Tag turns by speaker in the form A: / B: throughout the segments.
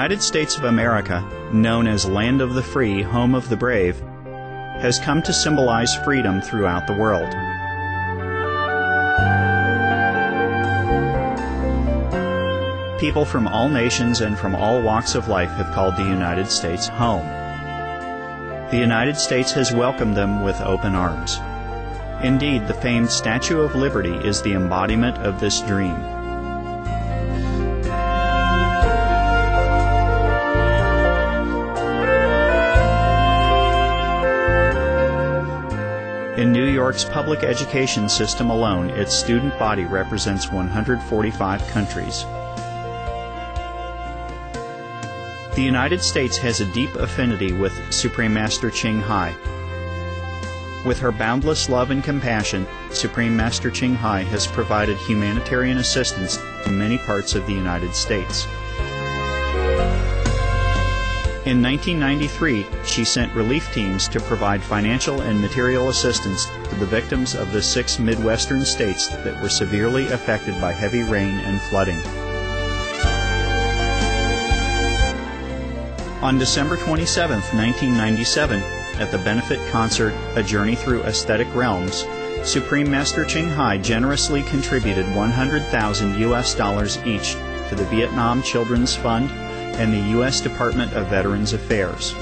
A: United States of America, known as Land of the Free, Home of the Brave, has come to symbolize freedom throughout the world. People from all nations and from all walks of life have called the United States home. The United States has welcomed them with open arms. Indeed, the famed Statue of Liberty is the embodiment of this dream. In New York's public education system alone, its student body represents 145 countries. The United States has a deep affinity with Supreme Master Ching Hai. With her boundless love and compassion, Supreme Master Ching Hai has provided humanitarian assistance to many parts of the United States. In 1993, she sent relief teams to provide financial and material assistance to the victims of the 6 Midwestern states that were severely affected by heavy rain and flooding. On December 27, 1997, at the benefit concert A Journey Through Aesthetic Realms, Supreme Master Ching Hai generously contributed $100,000 each to the Vietnam Children's Fund and the U.S. Department of Veterans Affairs.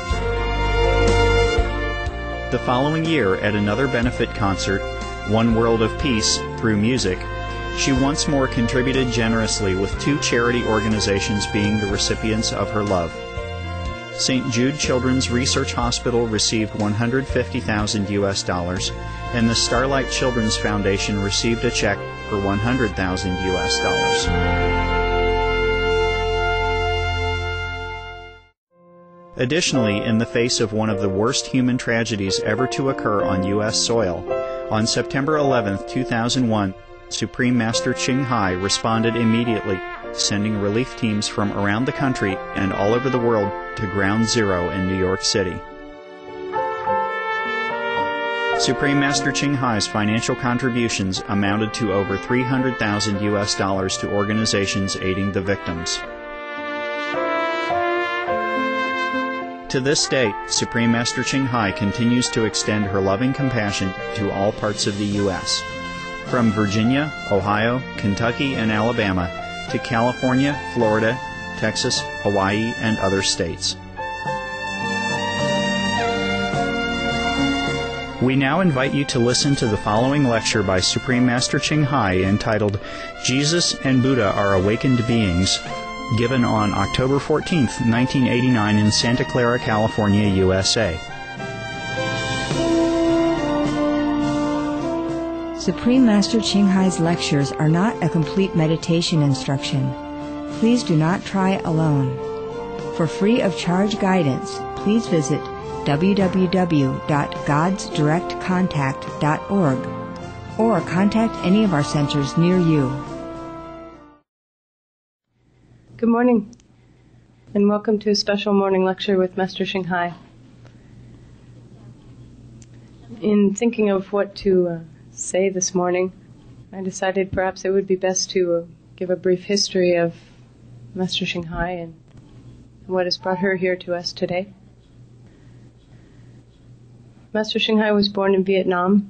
A: The following year, at another benefit concert, One World of Peace, Through Music, she once more contributed generously, with 2 charity organizations being the recipients of her love. St. Jude Children's Research Hospital received $150,000, and the Starlight Children's Foundation received a check for $100,000. Additionally, in the face of one of the worst human tragedies ever to occur on U.S. soil, on September 11, 2001, Supreme Master Ching Hai responded immediately, sending relief teams from around the country and all over the world to Ground Zero in New York City. Supreme Master Ching Hai's financial contributions amounted to over $300,000 to organizations aiding the victims. To this day, Supreme Master Ching Hai continues to extend her loving compassion to all parts of the U.S., from Virginia, Ohio, Kentucky, and Alabama, to California, Florida, Texas, Hawaii, and other states. We now invite you to listen to the following lecture by Supreme Master Ching Hai entitled Jesus and Buddha Are Awakened Beings, given on October 14, 1989 in Santa Clara, California, USA.
B: Supreme Master Ching Hai's lectures are not a complete meditation instruction. Please do not try alone. For free of charge guidance, please visit www.godsdirectcontact.org or contact any of our centers near you.
C: Good morning, and welcome to a special morning lecture with Master Ching Hai. In thinking of what to say this morning, I decided perhaps it would be best to give a brief history of Master Ching Hai and what has brought her here to us today. Master Ching Hai was born in Vietnam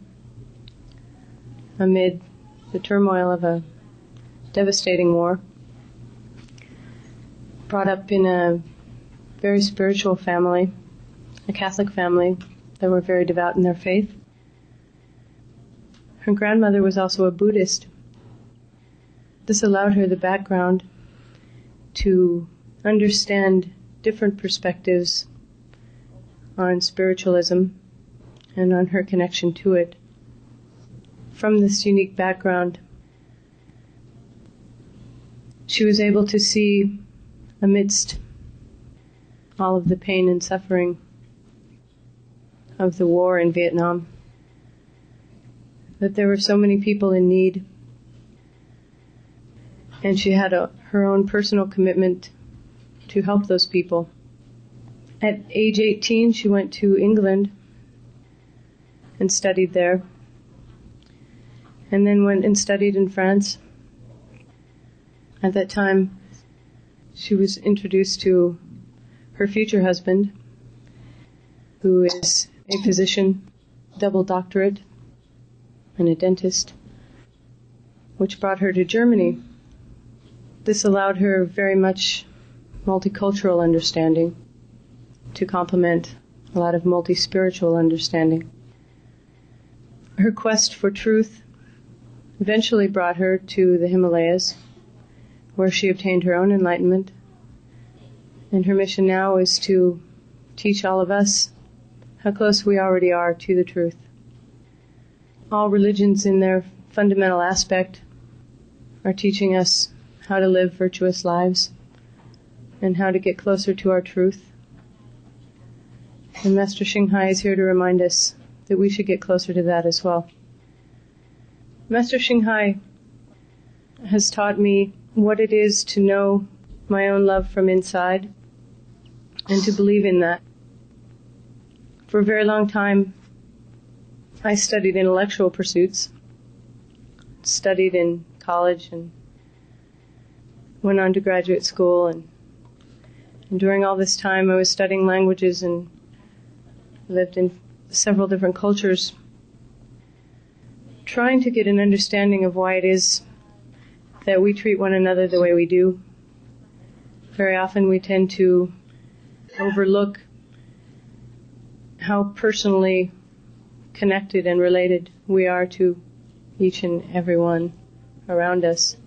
C: amid the turmoil of a devastating war. Brought up in a very spiritual family, a Catholic family that were very devout in their faith. Her grandmother was also a Buddhist. This allowed her the background to understand different perspectives on spiritualism and on her connection to it. From this unique background, she was able to see, amidst all of the pain and suffering of the war in Vietnam, that there were so many people in need, and she had her own personal commitment to help those people. At age 18, she went to England and studied there, and then went and studied in France. At that time, she was introduced to her future husband, who is a physician, double doctorate, and a dentist, which brought her to Germany. This allowed her very much multicultural understanding to complement a lot of multi-spiritual understanding. Her quest for truth eventually brought her to the Himalayas, where she obtained her own enlightenment. And her mission now is to teach all of us how close we already are to the truth. All religions in their fundamental aspect are teaching us how to live virtuous lives and how to get closer to our truth. And Master Ching Hai is here to remind us that we should get closer to that as well. Master Ching Hai has taught me what it is to know my own love from inside and to believe in that. For a very long time, I studied intellectual pursuits, studied in college and went on to graduate school, and during all this time I was studying languages and lived in several different cultures, trying to get an understanding of why it is that we treat one another the way we do. Very often we tend to overlook how personally connected and related we are to each and every one around us.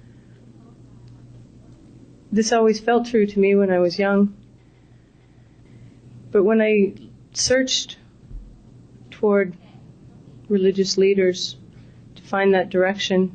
C: This always felt true to me when I was young, but when I searched toward religious leaders to find that direction,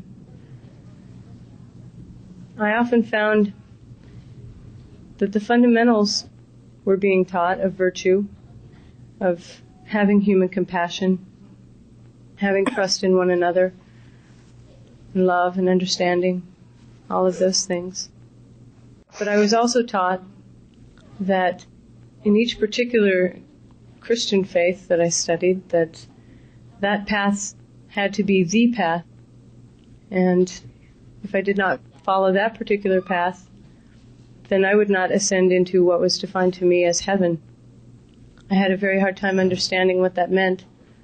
C: I often found that the fundamentals were being taught of virtue, of having human compassion, having trust in one another, and love and understanding, all of those things. But I was also taught that in each particular Christian faith that I studied, that path had to be the path, and if I did not follow that particular path, then I would not ascend into what was defined to me as heaven. I had a very hard time understanding what that meant,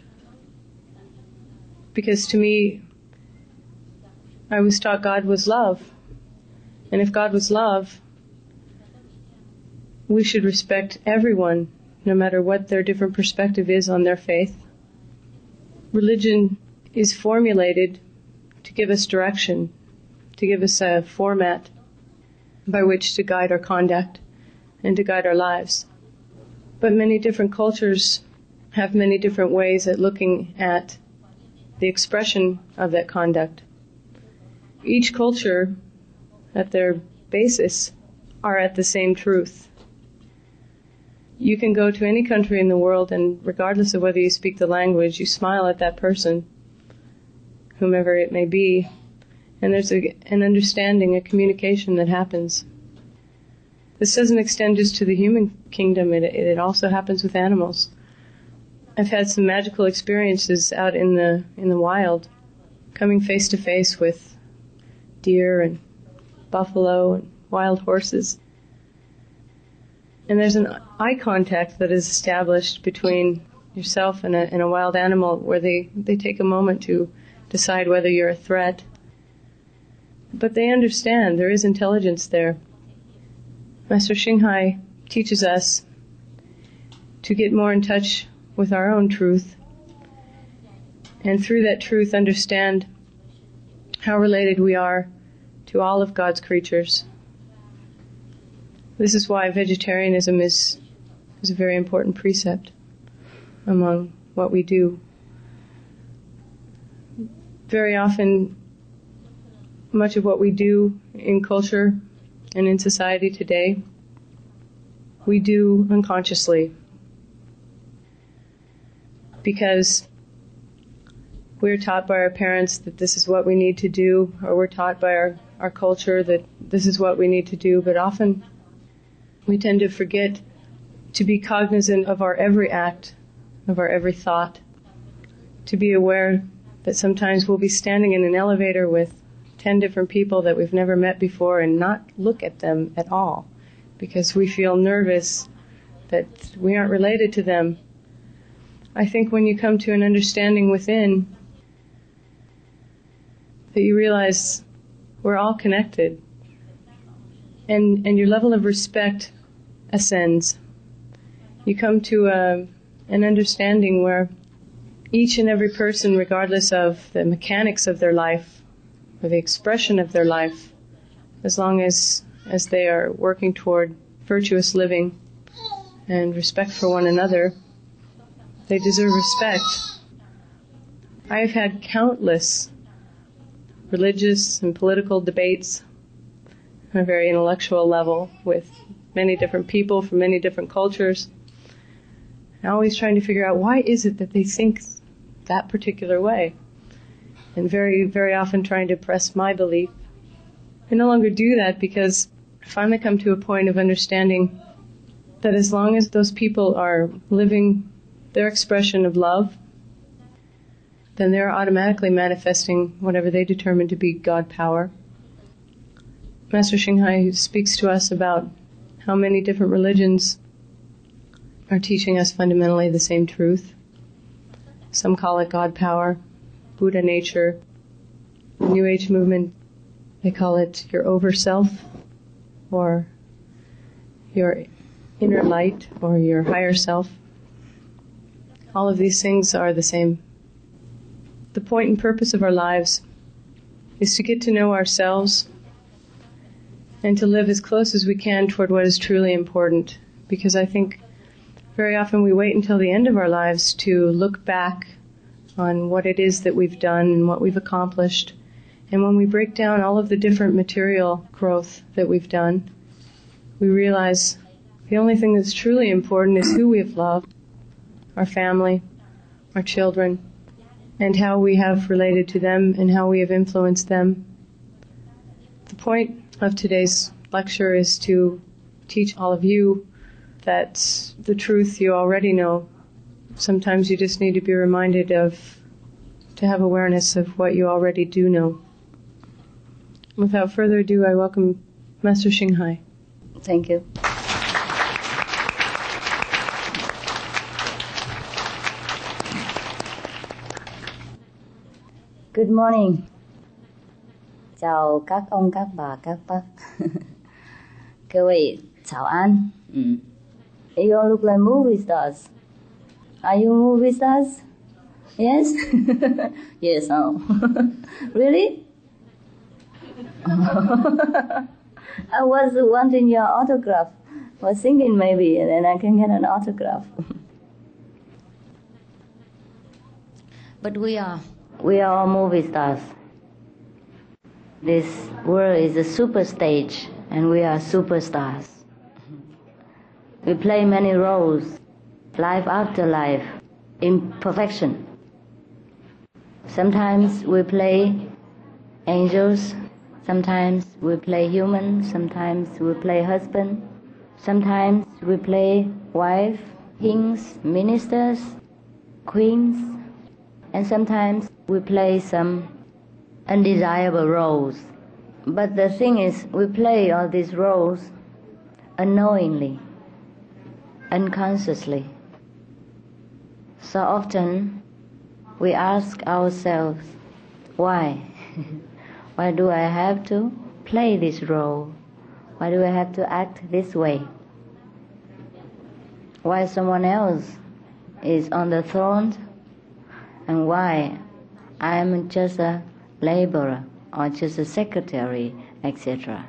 C: because to me, I was taught God was love, and if God was love, we should respect everyone, no matter what their different perspective is on their faith. Religion is formulated to give us direction, to give us a format by which to guide our conduct and to guide our lives. But many different cultures have many different ways at looking at the expression of that conduct. Each culture, at their basis, are at the same truth. You can go to any country in the world, and regardless of whether you speak the language, you smile at that person, whomever it may be, and there's an understanding, a communication that happens. This doesn't extend just to the human kingdom, it also happens with animals. I've had some magical experiences out in the wild, coming face to face with deer and buffalo and wild horses. And there's an eye contact that is established between yourself and a wild animal, where they take a moment to decide whether you're a threat. But they understand, there is intelligence there. Master Ching Hai teaches us to get more in touch with our own truth, and through that truth understand how related we are to all of God's creatures. This is why vegetarianism is a very important precept among what we do. Very often, much of what we do in culture and in society today, we do unconsciously, because we're taught by our parents that this is what we need to do, or we're taught by our culture that this is what we need to do, but often we tend to forget to be cognizant of our every act, of our every thought, to be aware that sometimes we'll be standing in an elevator with 10 different people that we've never met before and not look at them at all because we feel nervous that we aren't related to them. I think when you come to an understanding within, that you realize we're all connected, and your level of respect ascends. You come to an understanding where each and every person, regardless of the mechanics of their life or the expression of their life, as long as they are working toward virtuous living and respect for one another, they deserve respect. I've had countless religious and political debates on a very intellectual level with many different people from many different cultures. I'm always trying to figure out why is it that they think that particular way, and very, very often trying to press my belief. I no longer do that because I finally come to a point of understanding that as long as those people are living their expression of love, then they're automatically manifesting whatever they determine to be God power. Master Xinghai speaks to us about how many different religions are teaching us fundamentally the same truth. Some call it God power, Buddha nature. The New Age movement, they call it your over-self, or your inner light, or your higher self. All of these things are the same. The point and purpose of our lives is to get to know ourselves and to live as close as we can toward what is truly important. Because I think very often we wait until the end of our lives to look back on what it is that we've done and what we've accomplished. And when we break down all of the different material growth that we've done, we realize the only thing that's truly important is who we have loved, our family, our children, and how we have related to them and how we have influenced them. The point of today's lecture is to teach all of you that the truth you already know. Sometimes you just need to be reminded to have awareness of what you already do know. Without further ado, I welcome Master Xinghai.
D: Thank you. Good morning. Chào các ông, các bà, các bác. 各位早安。You all look like movie stars. Are you movie stars? Yes? Yes, oh. Really? I was wanting your autograph. I was thinking maybe then I can get an autograph. But we are all movie stars. This world is a super stage and we are superstars. We play many roles, life after life, in perfection. Sometimes we play angels, sometimes we play humans, sometimes we play husband, sometimes we play wife, kings, ministers, queens, and sometimes we play some undesirable roles. But the thing is, we play all these roles unknowingly, unconsciously. So often we ask ourselves, why? Why do I have to play this role? Why do I have to act this way? Why someone else is on the throne and why I am just a laborer or just a secretary, etc.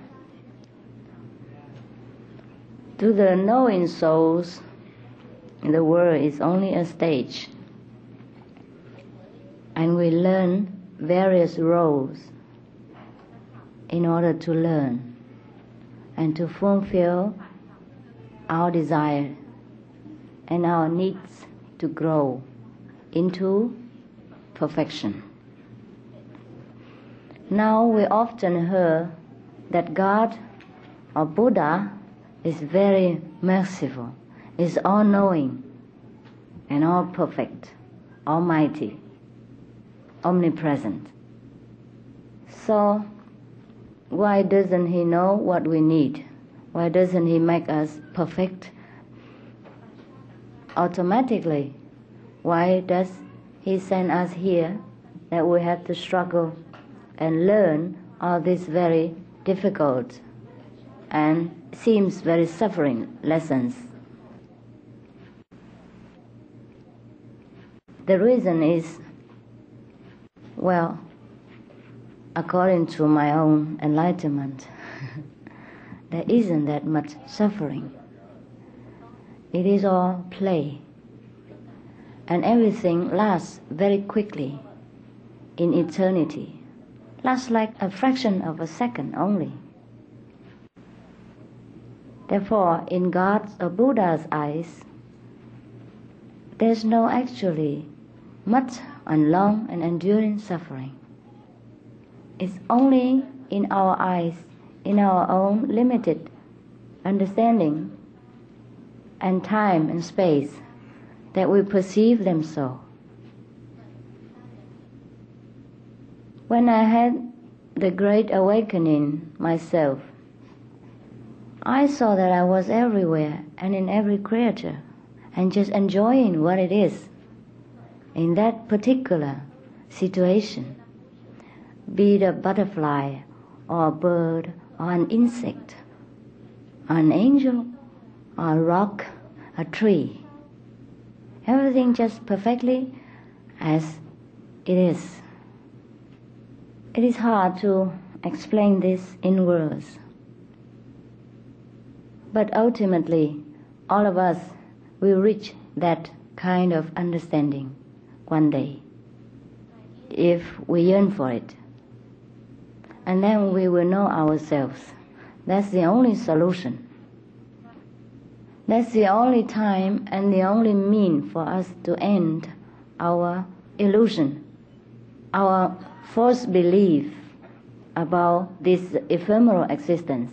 D: To the knowing souls, the world is only a stage, and we learn various roles in order to learn and to fulfill our desire and our needs to grow into perfection. Now we often hear that God or Buddha is very merciful, is all-knowing and all-perfect, almighty, omnipresent. So Why doesn't He know what we need? Why doesn't He make us perfect automatically? Why does He send us here that we have to struggle and learn all these very difficult and seems very suffering lessons? The reason is, well, according to my own enlightenment, there isn't that much suffering. It is all play. And everything lasts very quickly in eternity. Lasts like a fraction of a second only. Therefore, in God's or Buddha's eyes, there's no actually much and long and enduring suffering. It's only in our eyes, in our own limited understanding and time and space, that we perceive them so. When I had the great awakening myself, I saw that I was everywhere and in every creature, and just enjoying what it is in that particular situation, be it a butterfly or a bird or an insect, or an angel or a rock, a tree. Everything just perfectly as it is. It is hard to explain this in words. But ultimately, all of us will reach that kind of understanding one day, if we yearn for it. And then we will know ourselves. That's the only solution. That's the only time and the only mean for us to end our illusion, our false belief about this ephemeral existence.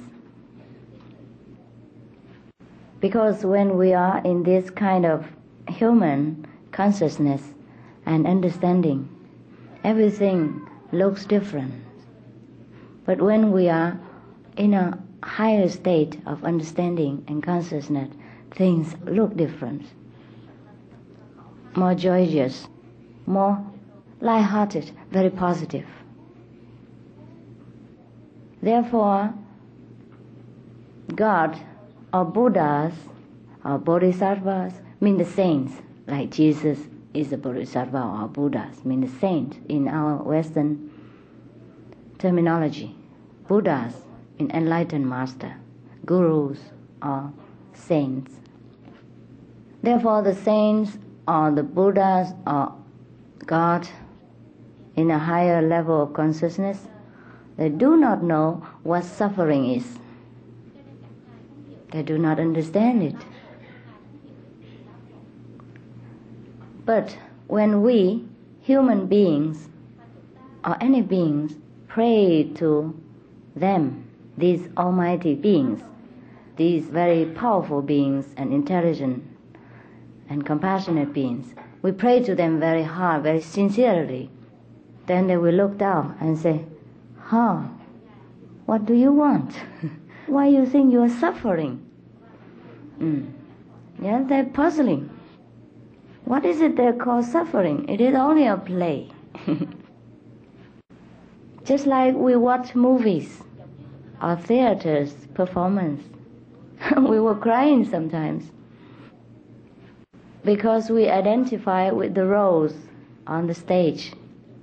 D: Because when we are in this kind of human consciousness and understanding, everything looks different. But when we are in a higher state of understanding and consciousness, things look different, more joyous, more light-hearted, very positive. Therefore, God or Buddhas or Bodhisattvas mean the saints, like Jesus is a Bodhisattva, or Buddhas mean the saint in our Western terminology. Buddhas in enlightened master, gurus or saints. Therefore, the saints or the Buddhas or God in a higher level of consciousness, they do not know what suffering is. They do not understand it. But when we, human beings, or any beings, pray to them, these almighty beings, these very powerful beings and intelligent and compassionate beings, we pray to them very hard, very sincerely. Then they will look down and say, what do you want? Why you think you are suffering? Yeah, they're puzzling. What is it they call suffering? It is only a play. Just like we watch movies or theaters performance. We were crying sometimes because we identify with the roles on the stage.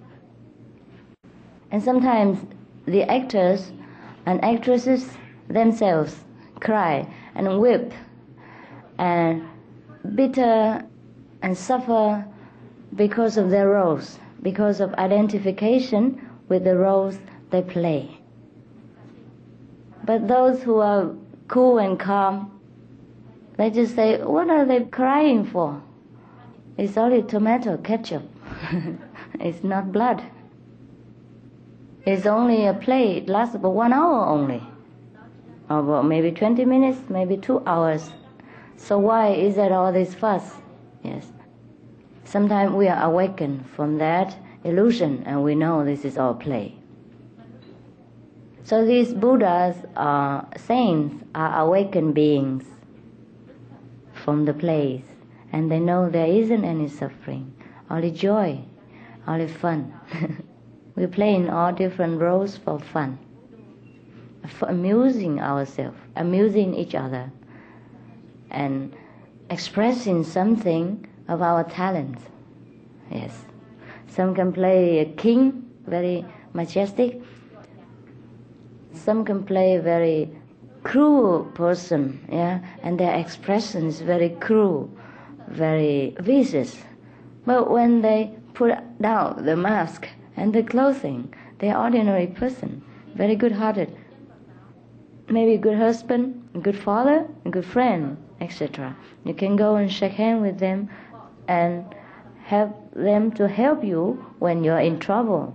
D: And sometimes the actors and actresses themselves cry and weep and bitter and suffer because of their roles, because of identification with the roles they play. But those who are cool and calm, they just say, what are they crying for? It's only tomato ketchup. It's not blood. It's only a play. It lasts about 1 hour only. Or about maybe 20 minutes, maybe 2 hours. So why is there all this fuss? Yes. Sometimes we are awakened from that illusion and we know this is all play. So these Buddhas or saints are awakened beings from the place, and they know there isn't any suffering, only joy, only fun. We play in all different roles for fun, for amusing ourselves, amusing each other, and expressing something of our talents. Yes. Some can play a king, very majestic. Some can play a very cruel person, yeah, and their expression is very cruel, very vicious. But when they put down the mask and the clothing, they're ordinary person, very good-hearted, maybe a good husband, a good father, a good friend, etc. You can go and shake hands with them and have them to help you when you're in trouble.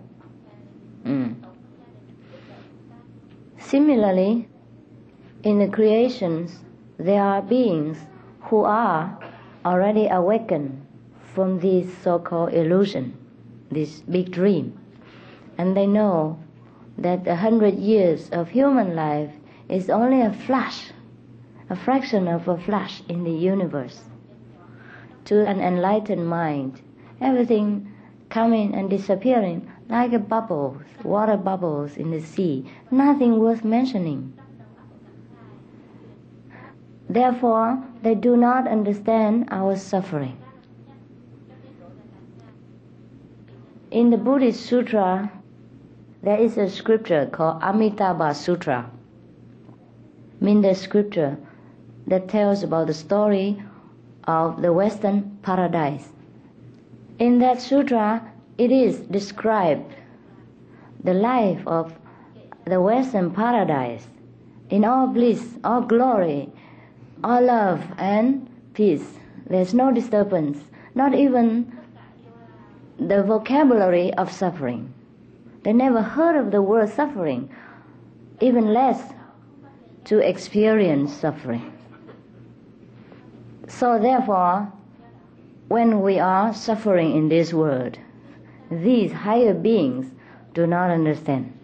D: Similarly, in the creations, there are beings who are already awakened from this so-called illusion, this big dream. And they know that 100 years of human life is only a flash, a fraction of a flash in the universe. To an enlightened mind, everything coming and disappearing like a bubble, water bubbles in the sea, nothing worth mentioning. Therefore, they do not understand our suffering. In the Buddhist Sutra, there is a scripture called Amitabha Sutra, means the scripture that tells about the story of the Western paradise. In that sutra, it is described the life of the Western paradise in all bliss, all glory, all love and peace. There's no disturbance, not even the vocabulary of suffering. They never heard of the word suffering, even less to experience suffering. So therefore, when we are suffering in this world, these higher beings do not understand.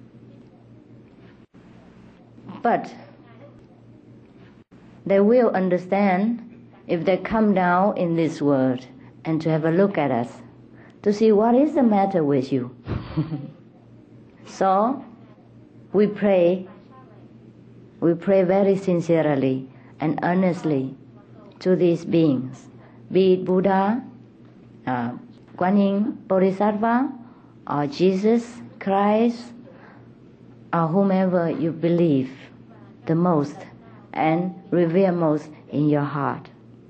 D: But they will understand if they come down in this world and to have a look at us, to see what is the matter with you. So we pray very sincerely and earnestly to these beings, be it Buddha, Kuan Yin Bodhisattva, or Jesus Christ, or whomever you believe the most and revere most in your heart.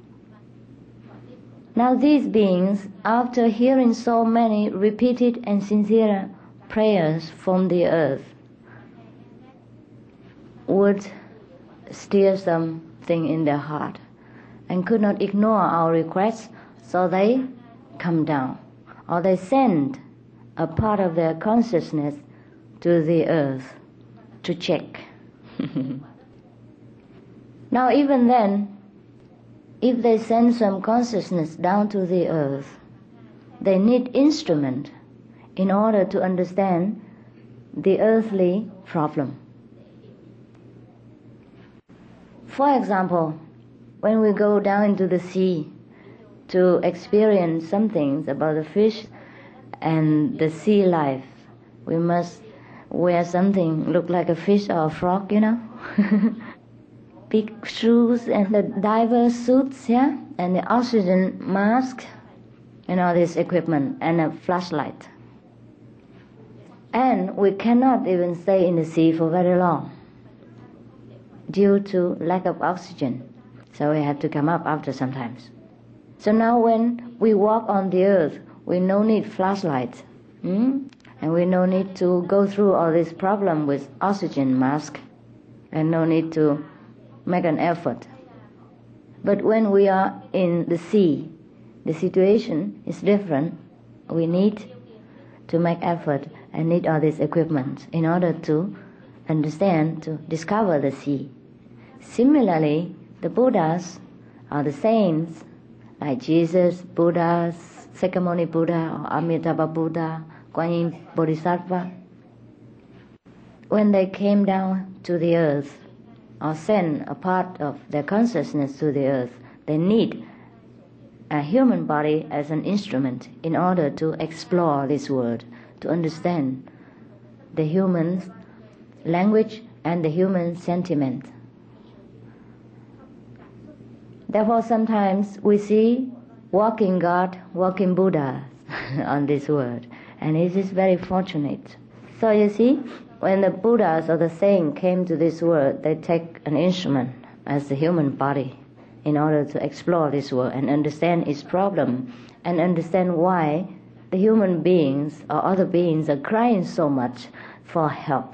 D: Now these beings, after hearing so many repeated and sincere prayers from the earth, would stir something in their heart and could not ignore our requests, so they come down, or they send a part of their consciousness to the earth to check. Now even then, if they send some consciousness down to the earth, they need instrument in order to understand the earthly problem. For example, when we go down into the sea to experience some things about the fish and the sea life, we must wear something look like a fish or a frog, big shoes and the diver suits, and the oxygen mask and all this equipment and a flashlight. And we cannot even stay in the sea for very long due to lack of oxygen. So we have to come up after sometimes. So now when we walk on the earth, we no need flashlights. And we no need to go through all this problem with oxygen mask, and no need to make an effort. But when we are in the sea, the situation is different. We need to make effort and need all this equipment in order to understand, to discover the sea. Similarly, the Buddhas or the saints, like Jesus, Buddha, Sakyamuni Buddha, or Amitabha Buddha, Kuan Yin Bodhisattva, when they came down to the earth, or send a part of their consciousness to the earth, they need a human body as an instrument in order to explore this world, to understand the human language and the human sentiment. Therefore, sometimes we see walking God, walking Buddha on this world, and it is very fortunate. So you see, when the Buddhas or the saints came to this world, they take an instrument as the human body in order to explore this world and understand its problem and understand why the human beings or other beings are crying so much for help.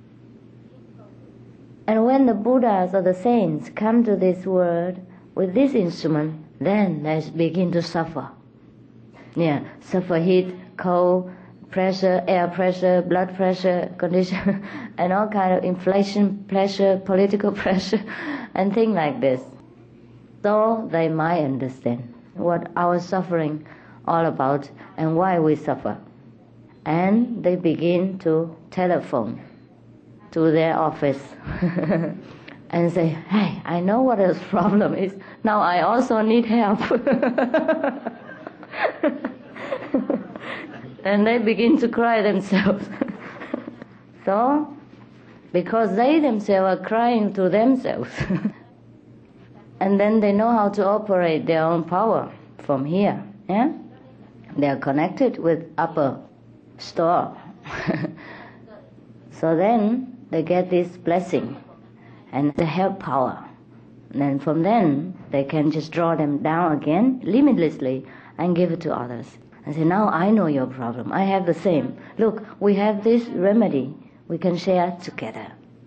D: And when the Buddhas or the saints come to this world with this instrument, then they begin to suffer. Suffer heat, cold, pressure, air pressure, blood pressure, condition, and all kind of inflation pressure, political pressure, and things like this. So they might understand what our suffering all about and why we suffer. And they begin to telephone to their office and say, hey, I know what the problem is. Now I also need help. And they begin to cry themselves. So, because they themselves are crying to themselves, and then they know how to operate their own power from here. They are connected with upper store. So then they get this blessing and the help power. And then from then they can just draw them down again limitlessly and give it to others. And say, now I know your problem. I have the same. Look, we have this remedy. We can share together.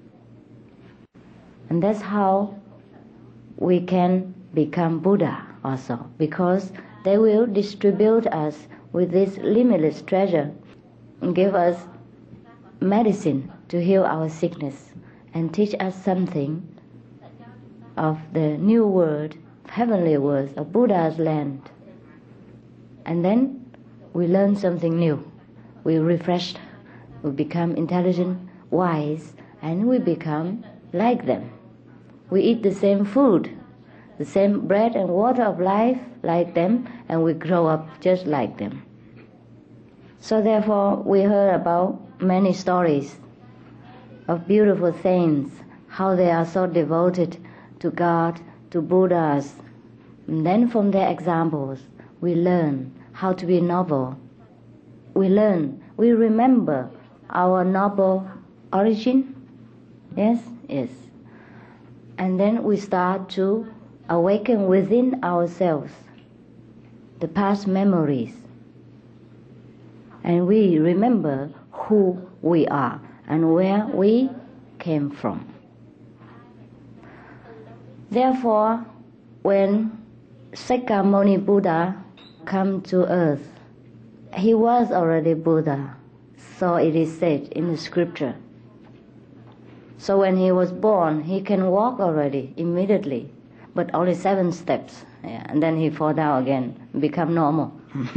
D: And that's how we can become Buddha also, because they will distribute us with this limitless treasure and give us medicine to heal our sickness and teach us something of the new world, heavenly world, of Buddha's land. And then we learn something new. We refreshed, we become intelligent, wise, and we become like them. We eat the same food, the same bread and water of life like them, and we grow up just like them. So therefore, we heard about many stories of beautiful saints, how they are so devoted to God, to Buddhas. And then from their examples, we learn how to be noble. We remember our noble origin. Yes. And then we start to awaken within ourselves the past memories. And we remember who we are and where we came from. Therefore, when Sakyamuni Buddha came to earth, he was already Buddha, so it is said in the scripture. So when he was born, he can walk already immediately, but only 7 steps, and then he fall down again, become normal.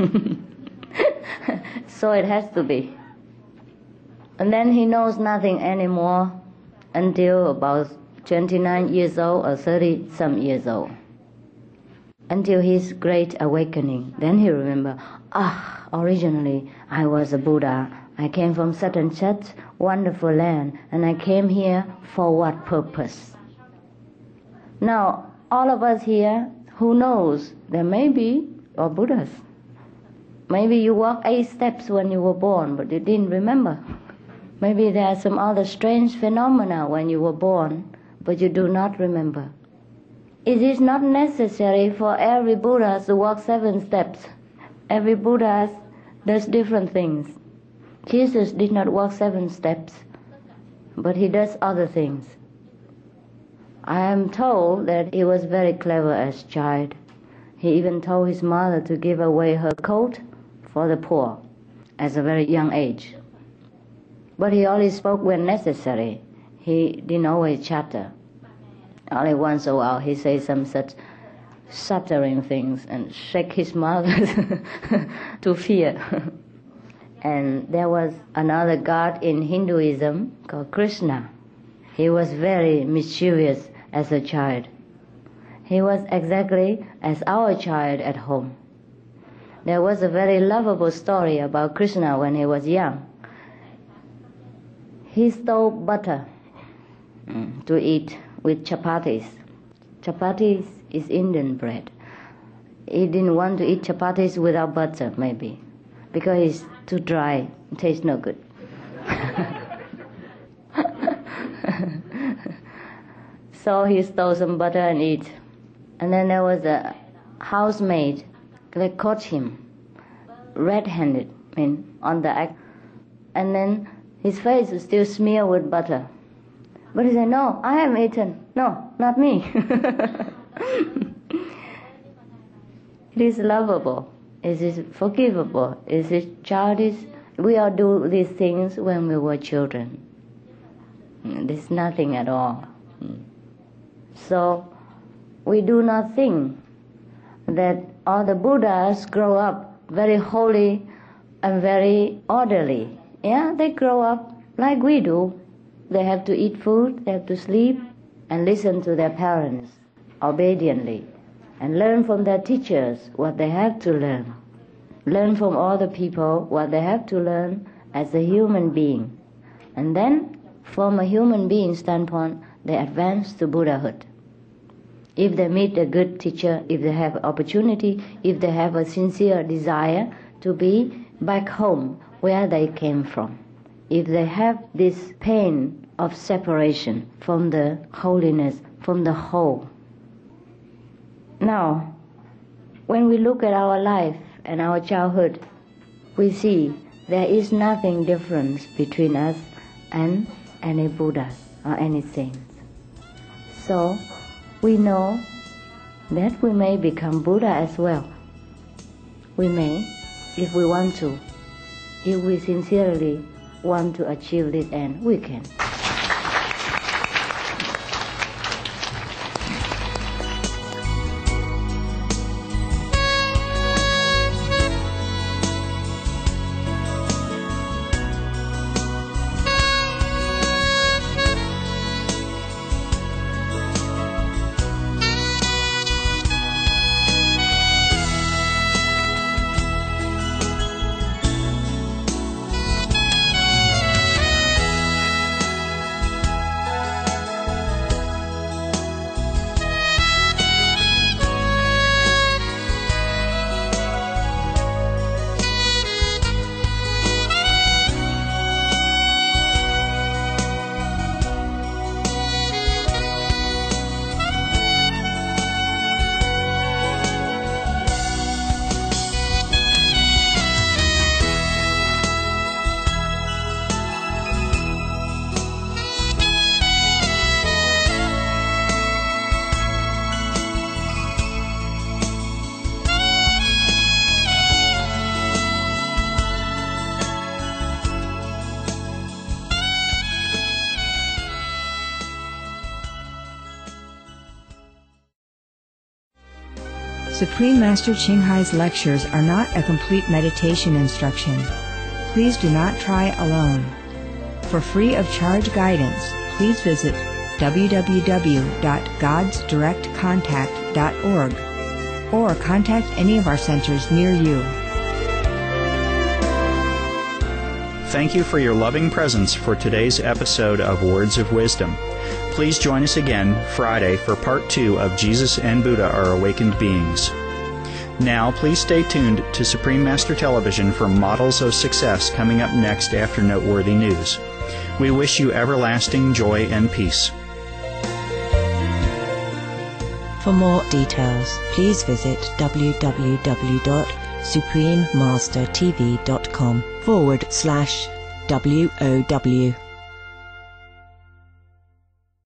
D: So it has to be. And then he knows nothing anymore until about 29 years old or 30 some years old. Until his great awakening. Then he remember, originally I was a Buddha. I came from such and such wonderful land, and I came here for what purpose? Now, all of us here, who knows, there may be or Buddhas. Maybe you walked 8 steps when you were born, but you didn't remember. Maybe there are some other strange phenomena when you were born, but you do not remember. It is not necessary for every Buddha to walk 7 steps. Every Buddha does different things. Jesus did not walk 7 steps, but he does other things. I am told that he was very clever as a child. He even told his mother to give away her coat for the poor at a very young age. But he only spoke when necessary. He didn't always chatter. Only once in a while he says some such stuttering things and shake his mouth to fear. And there was another god in Hinduism called Krishna. He was very mischievous as a child. He was exactly as our child at home. There was a very lovable story about Krishna when he was young. He stole butter to eat with chapatis. Chapatis is Indian bread. He didn't want to eat chapatis without butter, maybe, because it's too dry, it tastes no good. So he stole some butter and ate. And then there was a housemaid that caught him red-handed, on the act. And then his face was still smeared with butter. But he said, "No, I haven't eaten. No, not me." It is lovable. It is forgivable. It is childish. We all do these things when we were children. There's nothing at all. So we do not think that all the Buddhas grow up very holy and very orderly. Yeah, they grow up like we do. They have to eat food, they have to sleep, and listen to their parents obediently, and learn from their teachers what they have to learn. Learn from all the people what they have to learn as a human being. And then, from a human being standpoint, they advance to Buddhahood. If they meet a good teacher, if they have opportunity, if they have a sincere desire to be back home where they came from, if they have this pain of separation from the holiness, from the whole. Now, when we look at our life and our childhood, we see there is nothing different between us and any Buddha or any saint. So, we know that we may become Buddha as well. We may, if we want to. If we sincerely want to achieve this end, we can.
B: Supreme Master Ching Hai's lectures are not a complete meditation instruction. Please do not try alone. For free of charge guidance, please visit www.godsdirectcontact.org or contact any of our centers near you.
A: Thank you for your loving presence for today's episode of Words of Wisdom. Please join us again Friday for Part 2 of Jesus and Buddha Are Awakened Beings. Now, please stay tuned to Supreme Master Television for Models of Success coming up next after Noteworthy News. We wish you everlasting joy and peace.
E: For more details, please visit www.suprememastertv.com/WOW.